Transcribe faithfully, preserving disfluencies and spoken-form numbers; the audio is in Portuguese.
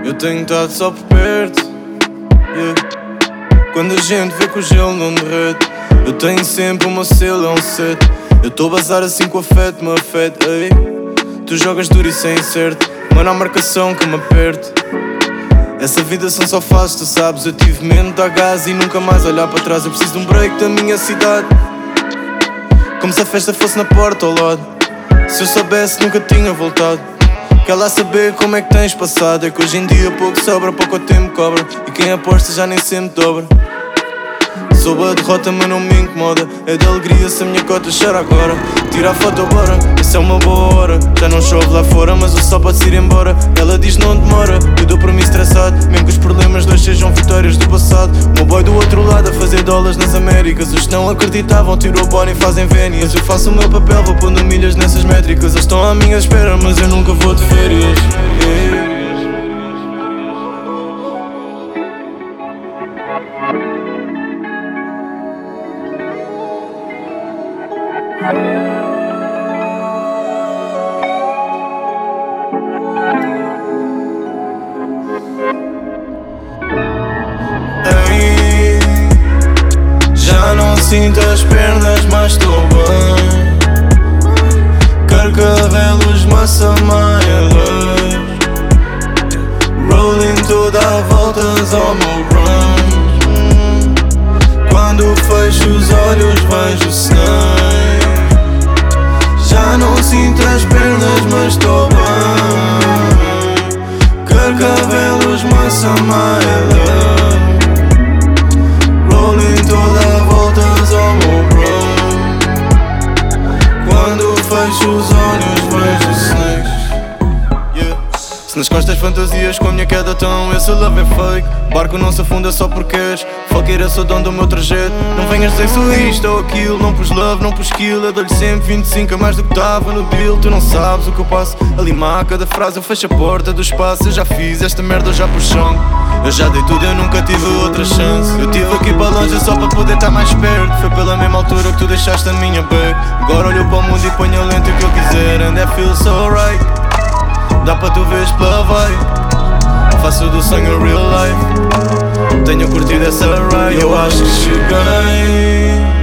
Eu tenho estado só por perto, yeah. Quando a gente vê que o gelo não derrete, eu tenho sempre uma cela, um set. Eu tô a bazar assim com afeto, me afeta, ei. Tu jogas duro e sem certo, mano, há marcação que me aperte. Essa vida são só fases, tu sabes. Eu tive medo de dar gás e nunca mais olhar para trás. Eu preciso de um break da minha cidade, como se a festa fosse na porta ao lado. Se eu soubesse nunca tinha voltado. Quer lá saber como é que tens passado. É que hoje em dia pouco sobra, pouco tempo cobra. E quem aposta já nem sempre dobra. Soube a derrota mas não me incomoda. É de alegria se a minha cota chora agora. Tira a foto bora, essa é uma boa hora. Já não chove lá fora mas o sol pode ir embora. Ela diz não demora, eu dou por mim estressado. Mesmo que os problemas dois sejam vitórias do passado. O meu boy do outro lado a fazer dólares nas Américas. Os que não acreditavam tirou o bono e fazem vénias. Eu faço o meu papel, vou pondo milhas nessas métricas. Eles estão à minha espera mas eu nunca vou de férias, yeah. Ei, já não sinto as pernas, mas estou bem. Quero cabelos, massa, maias, rolling toda a voltas ao meu run. Quando fecho os olhos vejo snake. Já não sinto as pernas, mas estou bem. Quero cabelos, massa, maias, rolling toda a voltas ao meu run. Quando fecho os olhos vejo snakes, yeah. Se nas costas fantasias com a minha queda tão, esse love é fake. Barco não se afunda só porque és fuck it, eu sou dono do meu trajeto. Não venhas dizer que sou isto ou aquilo. Não pus love, não pus kill. Eu dou-lhe sempre vinte e cinco a mais do que tava no deal. Tu não sabes o que eu passo a limar cada frase. Eu fecho a porta do espaço. Eu já fiz esta merda, eu já pus chão. Eu já dei tudo, eu nunca tive outra chance. Eu tive aqui para longe só para poder estar mais perto. Foi pela mesma altura que tu deixaste a minha back. Agora olho para o mundo e ponho a lente o que eu quiser. And that feels so right. Dá para tu veres pela vibe. Faço do sonho real life. Tenho curtido essa ride. Eu acho que cheguei.